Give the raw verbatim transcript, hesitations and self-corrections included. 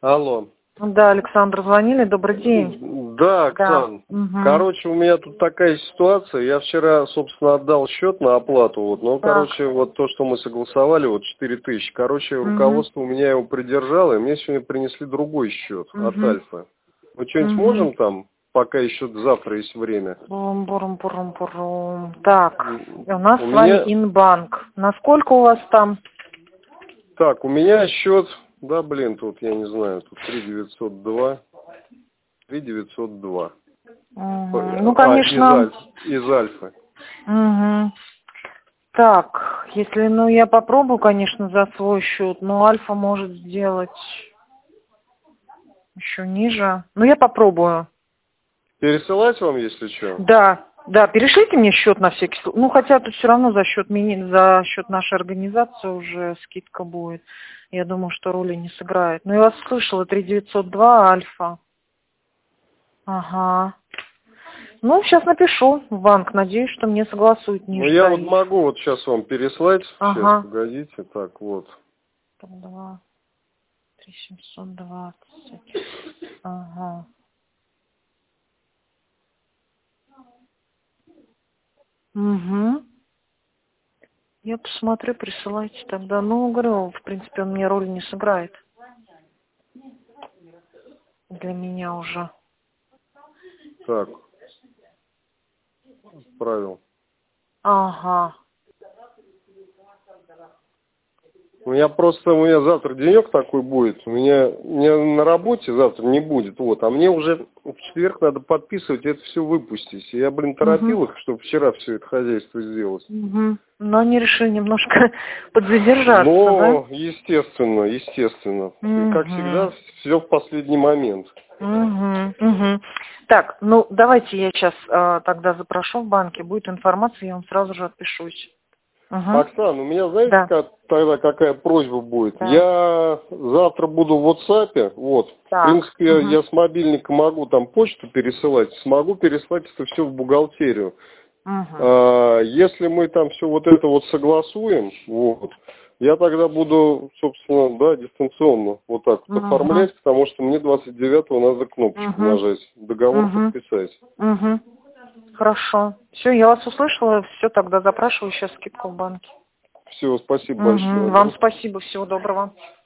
Алло. Да, Александр, звонили, добрый день. Да, Оксан. Да. Угу. Короче, у меня тут такая ситуация. Я вчера, собственно, отдал счет на оплату. Вот, но, Так. короче, вот то, что мы согласовали, вот четыре тысячи. Короче, Угу. руководство у меня его придержало, и мне сегодня принесли другой счет Угу. от Альфа. Мы что-нибудь Угу. можем там, пока еще завтра есть время? Бурум, бурум, бурум, бурум. Так, у нас У с вами меня... Инбанк. Насколько у вас там? Так, у меня счет... Да, блин, тут, я не знаю, тут три девятьсот два. три девятьсот два. Угу. Ну, конечно. А, из, Альф, из Альфа. Угу. Так, если, ну, я попробую, конечно, за свой счет, но Альфа может сделать еще ниже. Ну, я попробую. Пересылать вам, если что? Да, да, перешлите мне счет на всякий случай. Ну, хотя тут все равно за счет мини, за счет нашей организации уже скидка будет. Я думаю, что роли не сыграет. Ну, я вас слышала, три девятьсот два Альфа. Ага. Ну, сейчас напишу в банк. Надеюсь, что мне согласуют ниже. Ну, я тариф. вот могу вот сейчас вам переслать. Ага. Сейчас, погодите. Так, вот. два, три семьсот двадцать. Ага. Угу. Я посмотрю, присылайте тогда. Ну, говорю, в принципе, он мне роль не сыграет. Для меня уже. Так. Отправил. Ага. У меня просто, у меня завтра денек такой будет. У меня, у меня на работе завтра не будет. Вот. А мне уже в четверг надо подписывать, это все выпустить. И я, блин, торопил Угу. их, чтобы вчера все это хозяйство сделать. Угу. Но они решили немножко подзадержаться, Но, да? естественно, естественно. И, как всегда, Угу. все в последний момент. Угу. Угу. Так, ну давайте я сейчас э, тогда запрошу в банке, будет информация, я вам сразу же отпишусь. Угу. Оксана, у меня, знаете, Да. как, тогда какая просьба будет? Да. Я завтра буду в WhatsApp, вот. Так. В принципе, Угу. я с мобильника могу там почту пересылать, смогу переслать это все в бухгалтерию. Угу. А, если мы там все вот это вот согласуем, вот, я тогда буду, собственно, да, дистанционно вот так вот Угу. оформлять, потому что мне двадцать девятого надо кнопочку Угу. нажать, договор Угу. подписать. Угу. Хорошо. Все, я вас услышала. Все, тогда запрашиваю сейчас скидку в банке. Все, спасибо Угу. большое. Вам Да. спасибо. Всего доброго.